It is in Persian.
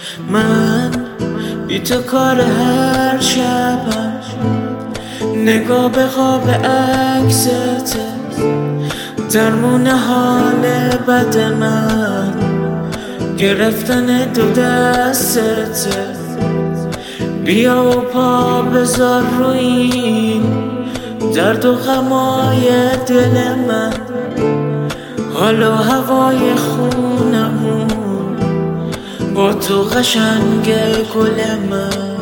من بی تو کار هر شبم نگاه به خواب عکسته درمون حال بد من گرفتن دو دستته بیا و پا بذار رو این درد و غمای دل من حال و هوای خونمون با تو قشنگ گل من